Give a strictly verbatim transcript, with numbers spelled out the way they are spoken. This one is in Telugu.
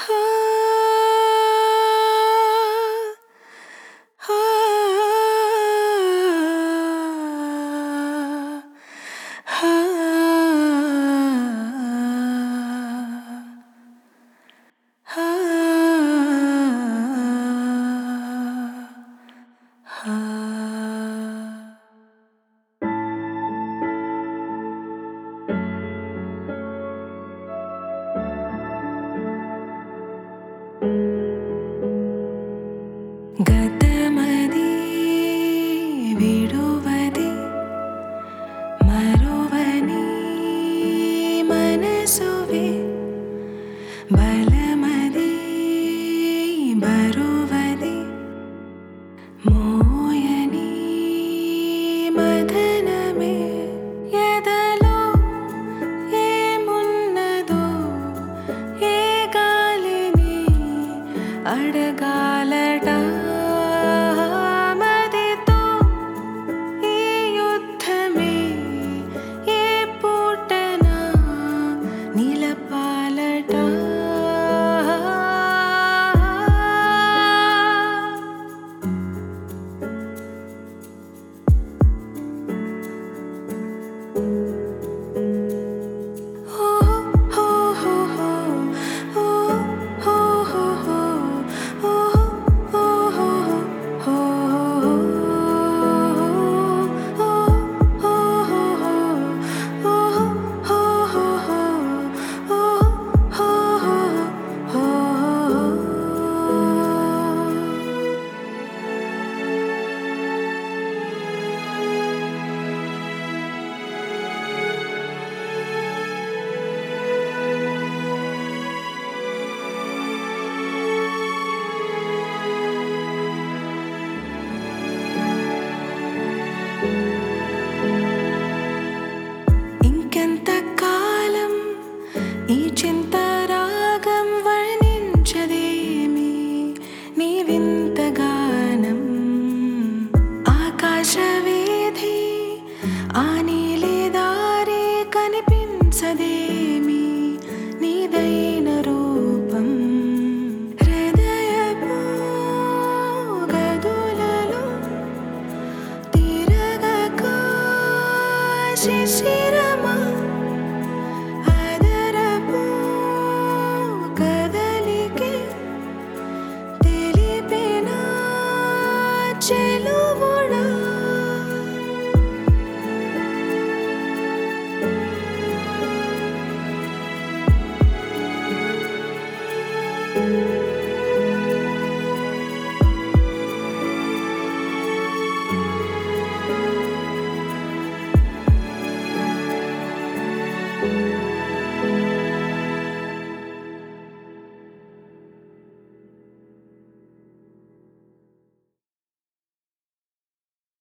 గతమది విడువది మరువని మనసువే బలమది బరువది మోయని మదనమే ఎదలో ఏమున్నదో ఏ గాలిని అడగాలట ఇంకెంతకాలం ఈ చింతరాగం వర్ణించదేమి నీ వింతగానం ఆకాశవేధి ఆ నీలి దారి కనిపించదేమి నీదైన రూపం హృదయపు గదులలో తిరగక శిశిరమా అదరపు కదలికే తెలిపిన చెలువుడా thank you